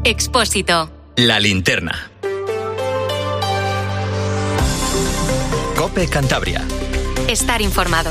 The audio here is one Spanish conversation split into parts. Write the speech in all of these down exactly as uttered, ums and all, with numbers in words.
Expósito. La linterna. COPE Cantabria. Estar informado.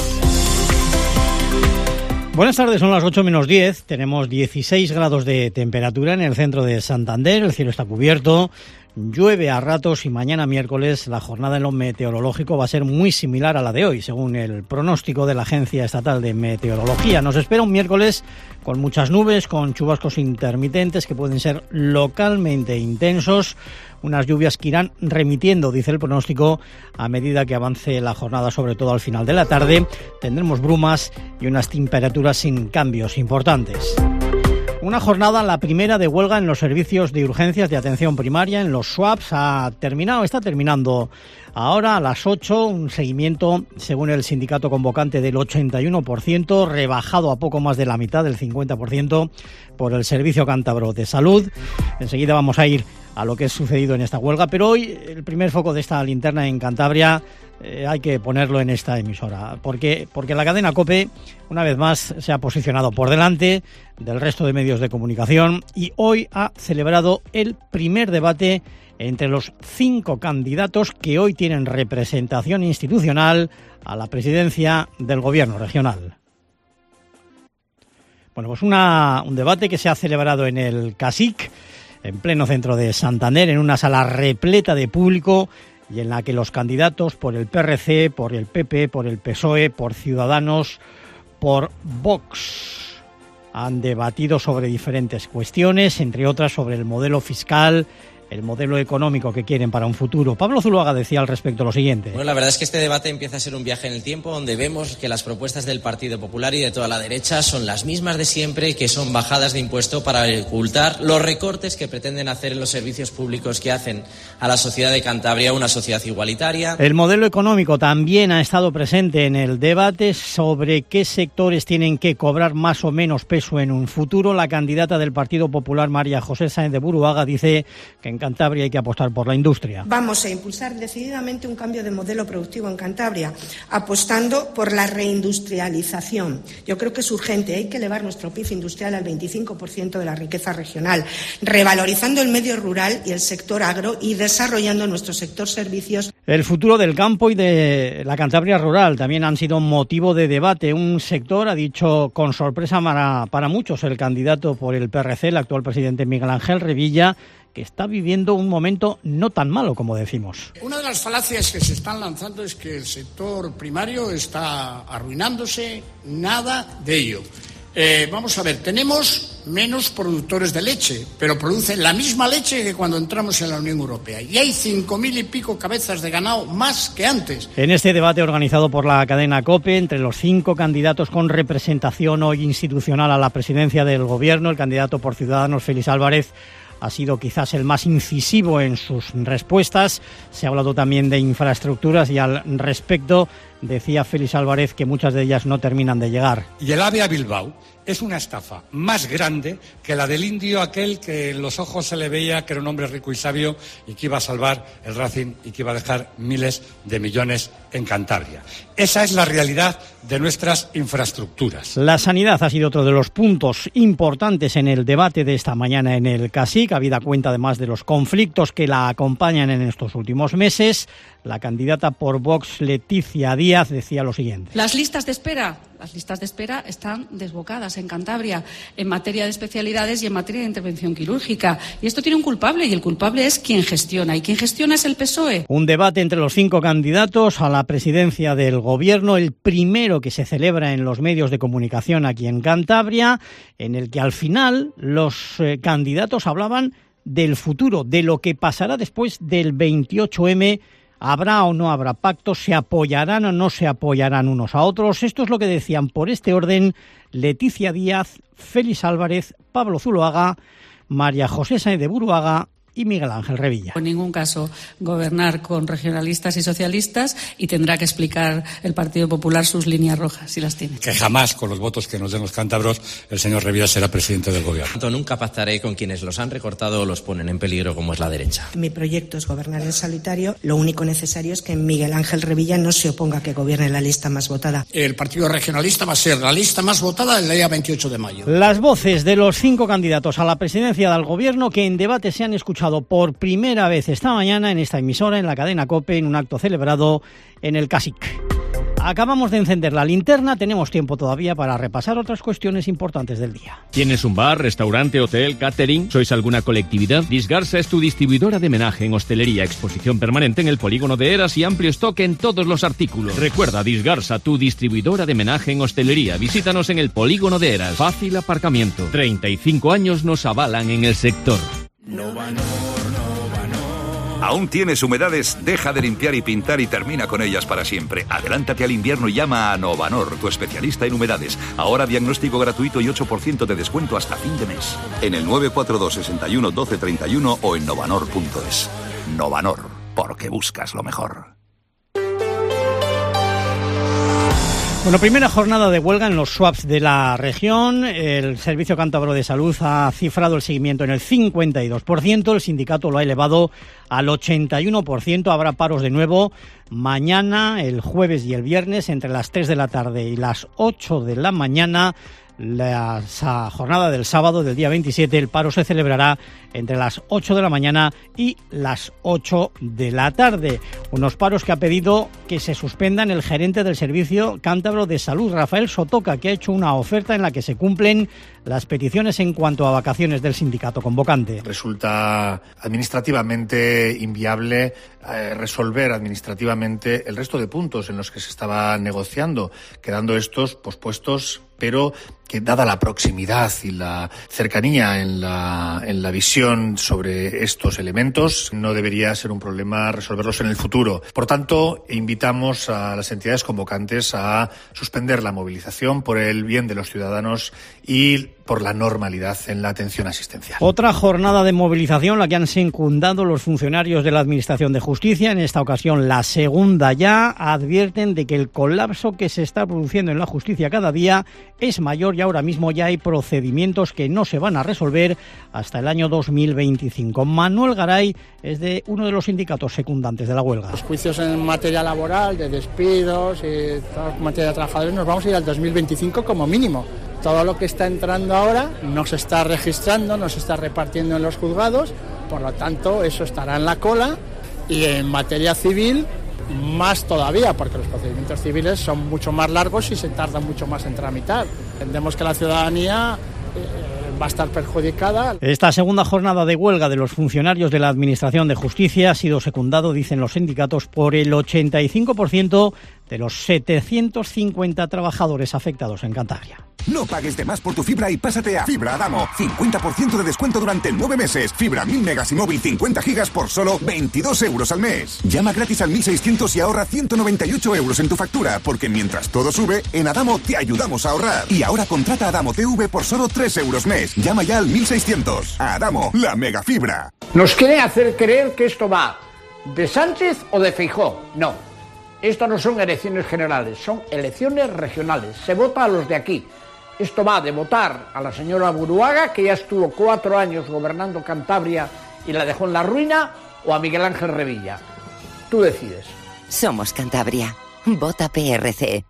Buenas tardes, son las ocho menos diez. Tenemos dieciséis grados de temperatura en el centro de Santander. El cielo está cubierto. Llueve a ratos y mañana miércoles la jornada en lo meteorológico va a ser muy similar a la de hoy, según el pronóstico de la Agencia Estatal de Meteorología. Nos espera un miércoles con muchas nubes, con chubascos intermitentes que pueden ser localmente intensos. Unas lluvias que irán remitiendo, dice el pronóstico, a medida que avance la jornada, sobre todo al final de la tarde. Tendremos brumas y unas temperaturas sin cambios importantes. Una jornada, la primera de huelga en los servicios de urgencias de atención primaria, en los S W A Ps, ha terminado, está terminando ahora a las ocho, un seguimiento, según el sindicato convocante, del ochenta y uno por ciento, rebajado a poco más de la mitad, del cincuenta por ciento, por el Servicio Cántabro de Salud. Enseguida vamos a ir a lo que ha sucedido en esta huelga, pero hoy el primer foco de esta linterna en Cantabria eh, hay que ponerlo en esta emisora, porque, porque la cadena COPE, una vez más, se ha posicionado por delante del resto de medios de comunicación y hoy ha celebrado el primer debate entre los cinco candidatos que hoy tienen representación institucional a la presidencia del Gobierno regional. Bueno, pues una, un debate que se ha celebrado en el CASIC, en pleno centro de Santander, en una sala repleta de público y en la que los candidatos por el P R C, por el P P, por el P S O E, por Ciudadanos, por Vox, han debatido sobre diferentes cuestiones, entre otras sobre el modelo fiscal, el modelo económico que quieren para un futuro. Pablo Zuluaga decía al respecto lo siguiente. Bueno, la verdad es que este debate empieza a ser un viaje en el tiempo donde vemos que las propuestas del Partido Popular y de toda la derecha son las mismas de siempre, que son bajadas de impuesto para ocultar los recortes que pretenden hacer en los servicios públicos que hacen a la sociedad de Cantabria una sociedad igualitaria. El modelo económico también ha estado presente en el debate sobre qué sectores tienen que cobrar más o menos peso en un futuro. La candidata del Partido Popular, María José Sáenz de Buruaga, dice que en Cantabria hay que apostar por la industria. Vamos a impulsar decididamente un cambio de modelo productivo en Cantabria, apostando por la reindustrialización. Yo creo que es urgente, hay que elevar nuestro P I B industrial al veinticinco por ciento de la riqueza regional, revalorizando el medio rural y el sector agro y desarrollando nuestro sector servicios. El futuro del campo y de la Cantabria rural también han sido motivo de debate. Un sector, ha dicho con sorpresa para, para muchos el candidato por el P R C, el actual presidente Miguel Ángel Revilla, que está viviendo un momento no tan malo como decimos. Una de las falacias que se están lanzando es que el sector primario está arruinándose, nada de ello. Eh, vamos a ver, tenemos menos productores de leche, pero producen la misma leche que cuando entramos en la Unión Europea. Y hay cinco mil y pico cabezas de ganado más que antes. En este debate organizado por la cadena COPE, entre los cinco candidatos con representación hoy institucional a la presidencia del Gobierno, el candidato por Ciudadanos, Félix Álvarez, ha sido quizás el más incisivo en sus respuestas. Se ha hablado también de infraestructuras y al respecto decía Félix Álvarez que muchas de ellas no terminan de llegar. Y el AVE a Bilbao es una estafa más grande que la del indio aquel que en los ojos se le veía que era un hombre rico y sabio y que iba a salvar el Racing y que iba a dejar miles de millones en Cantabria. Esa es la realidad de nuestras infraestructuras. La sanidad ha sido otro de los puntos importantes en el debate de esta mañana en el CASIC, habida cuenta además de los conflictos que la acompañan en estos últimos meses. La candidata por Vox, Leticia Díaz, decía lo siguiente. Las listas de espera, las listas de espera están desbocadas en Cantabria en materia de especialidades y en materia de intervención quirúrgica. Y esto tiene un culpable, y el culpable es quien gestiona. Y quien gestiona es el P S O E. Un debate entre los cinco candidatos a la presidencia del Gobierno, el primero que se celebra en los medios de comunicación aquí en Cantabria, en el que al final los eh, candidatos hablaban del futuro, de lo que pasará después del veintiocho eme. ¿Habrá o no habrá pactos? ¿Se apoyarán o no se apoyarán unos a otros? Esto es lo que decían por este orden Leticia Díaz, Félix Álvarez, Pablo Zuluaga, María José Sáenz de Buruaga y Miguel Ángel Revilla. En ningún caso gobernar con regionalistas y socialistas, y tendrá que explicar el Partido Popular sus líneas rojas, si las tiene. Que jamás, con los votos que nos den los cántabros, el señor Revilla será presidente del gobierno. Nunca pactaré con quienes los han recortado o los ponen en peligro, como es la derecha. Mi proyecto es gobernar en solitario. Lo único necesario es que Miguel Ángel Revilla no se oponga a que gobierne la lista más votada. El Partido Regionalista va a ser la lista más votada el día veintiocho de mayo. Las voces de los cinco candidatos a la presidencia del gobierno que en debate se han escuchado por primera vez esta mañana en esta emisora, en la cadena COPE, en un acto celebrado en el CASIC. Acabamos de encender la linterna, tenemos tiempo todavía para repasar otras cuestiones importantes del día. ¿Tienes un bar, restaurante, hotel, catering? ¿Sois alguna colectividad? Disgarsa es tu distribuidora de menaje en hostelería, exposición permanente en el polígono de Eras y amplio stock en todos los artículos. Recuerda, Disgarsa, tu distribuidora de menaje en hostelería. Visítanos en el polígono de Eras. Fácil aparcamiento. treinta y cinco años nos avalan en el sector. Novanor, Novanor. ¿Aún tienes humedades? Deja de limpiar y pintar y termina con ellas para siempre. Adelántate al invierno y llama a Novanor, tu especialista en humedades. Ahora diagnóstico gratuito y ocho por ciento de descuento hasta fin de mes. En el nueve cuatro dos, seis uno, uno dos tres uno o en novanor punto es. Novanor, porque buscas lo mejor. Bueno, primera jornada de huelga en los swaps de la región. El Servicio Cántabro de Salud ha cifrado el seguimiento en el cincuenta y dos por ciento. El sindicato lo ha elevado al ochenta y uno por ciento. Habrá paros de nuevo mañana, el jueves y el viernes, entre las tres de la tarde y las ocho de la mañana. La jornada del sábado, del día veintisiete, el paro se celebrará entre las ocho de la mañana y las ocho de la tarde. Unos paros que ha pedido que se suspendan el gerente del Servicio Cántabro de Salud, Rafael Sotoca, que ha hecho una oferta en la que se cumplen las peticiones en cuanto a vacaciones del sindicato convocante. Resulta administrativamente inviable eh, resolver administrativamente el resto de puntos en los que se estaba negociando, quedando estos pospuestos, pero que dada la proximidad y la cercanía en la, en la visión sobre estos elementos, no debería ser un problema resolverlos en el futuro. Por tanto, invitamos a las entidades convocantes a suspender la movilización por el bien de los ciudadanos y por la normalidad en la atención asistencial. Otra jornada de movilización, la que han secundado los funcionarios de la Administración de Justicia, en esta ocasión la segunda ya, advierten de que el colapso que se está produciendo en la justicia cada día es mayor y ahora mismo ya hay procedimientos que no se van a resolver hasta el año dos mil veinticinco. Manuel Garay es de uno de los sindicatos secundantes de la huelga. Los juicios en materia laboral, de despidos y toda materia de trabajadores, nos vamos a ir al dos mil veinticinco como mínimo. Todo lo que está entrando ahora no se está registrando, no se está repartiendo en los juzgados, por lo tanto eso estará en la cola, y en materia civil más todavía, porque los procedimientos civiles son mucho más largos y se tardan mucho más en tramitar. Entendemos que la ciudadanía eh, va a estar perjudicada. Esta segunda jornada de huelga de los funcionarios de la Administración de Justicia ha sido secundado, dicen los sindicatos, por el ochenta y cinco por ciento de los setecientos cincuenta trabajadores afectados en Cantabria. No pagues de más por tu fibra y pásate a Fibra Adamo. cincuenta por ciento de descuento durante nueve meses. Fibra mil megas y móvil cincuenta gigas por solo veintidós euros al mes. Llama gratis al mil seiscientos y ahorra ciento noventa y ocho euros en tu factura, porque mientras todo sube, en Adamo te ayudamos a ahorrar. Y ahora contrata Adamo T V por solo tres euros mes. Llama ya al mil seiscientos. Adamo, la mega fibra. Nos quiere hacer creer que esto va de Sánchez o de Feijóo. No. Esto no son elecciones generales, son elecciones regionales. Se vota a los de aquí. Esto va de votar a la señora Buruaga, que ya estuvo cuatro años gobernando Cantabria y la dejó en la ruina, o a Miguel Ángel Revilla. Tú decides. Somos Cantabria. Vota P R C.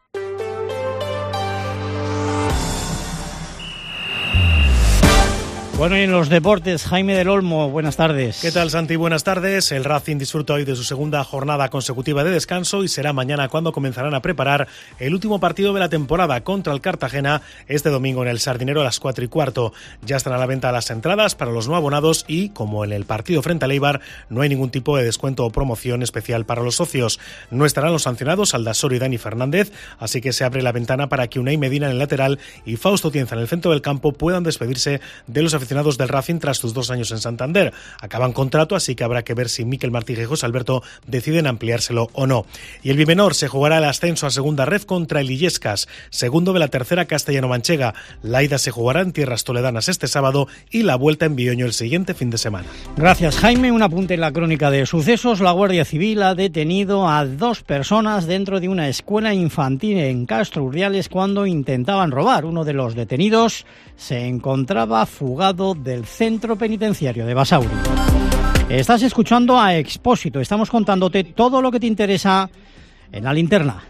Bueno, y en los deportes, Jaime del Olmo, buenas tardes. ¿Qué tal, Santi? Buenas tardes. El Racing disfruta hoy de su segunda jornada consecutiva de descanso y será mañana cuando comenzarán a preparar el último partido de la temporada contra el Cartagena este domingo en el Sardinero a las cuatro y cuarto. Ya están a la venta las entradas para los no abonados y, como en el partido frente al Eibar, no hay ningún tipo de descuento o promoción especial para los socios. No estarán los sancionados Aldasoro y Dani Fernández, así que se abre la ventana para que Unai Medina en el lateral y Fausto Tienza en el centro del campo puedan despedirse de los aficionados aficionados del Racing tras sus dos años en Santander. Acaban contrato, así que habrá que ver si Miquel Martí y José Alberto deciden ampliárselo o no. Y el Bimenor se jugará el ascenso a segunda red contra el Illescas, segundo de la tercera castellano-manchega. La ida se jugará en tierras toledanas este sábado y la vuelta en Bioño el siguiente fin de semana. Gracias, Jaime. Un apunte en la crónica de sucesos. La Guardia Civil ha detenido a dos personas dentro de una escuela infantil en Castro Urdiales cuando intentaban robar. Uno de los detenidos se encontraba fugado del centro penitenciario de Basauri. Estás escuchando a Expósito. Estamos contándote todo lo que te interesa en la linterna.